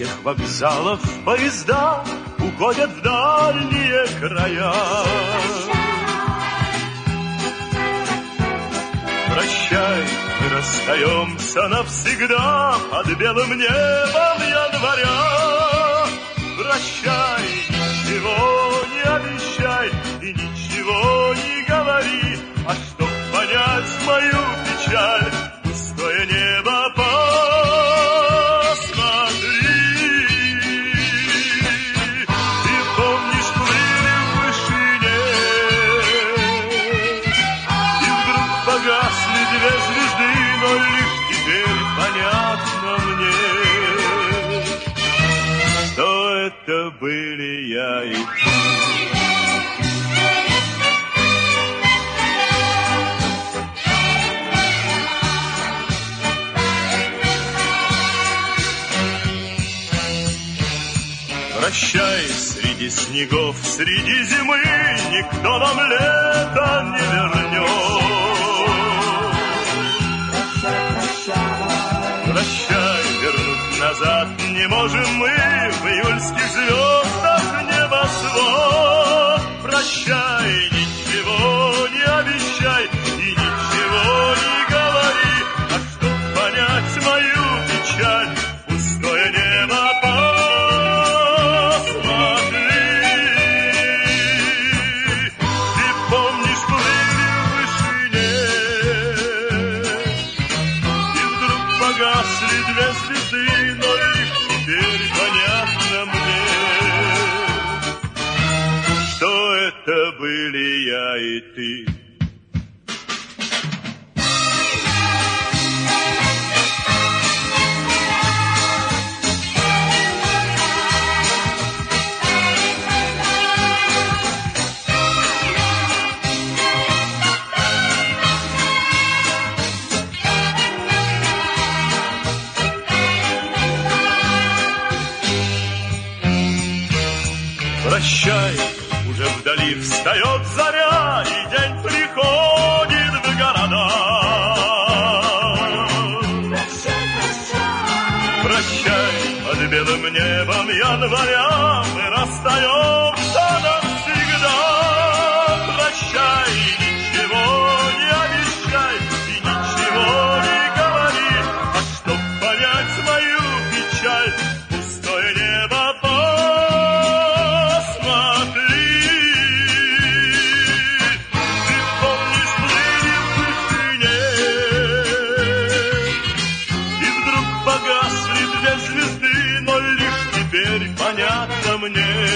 всех вокзалов поезда уходят в дальние края. Прощай, мы расстаемся навсегда под белым небом января. Прощай, ничего не обещай и ничего не говори, а чтоб понять мою печаль, пустое небо посмотри. И помнишь, плыли в вышине, и вдруг погасли две звезды, но лишь теперь понятно мне, что это были я и ты. Прощай, среди снегов, среди зимы никто нам лето не вернет. Прощай, вернуть назад не можем мы в июльских звездах небосвод. Прощай, ничего не обещай и ничего не говори, а чтоб понять мою печаль, пустое небо были я и ты. Прощай, уже вдали встает заря, и день приходит в города. Прощай, прощай. Прощай, под белым небом января мы расстаемся навсегда. Прощай, ничего не обещай и ничего не говори, а чтоб понять мою печаль, пустое небо понятно мне,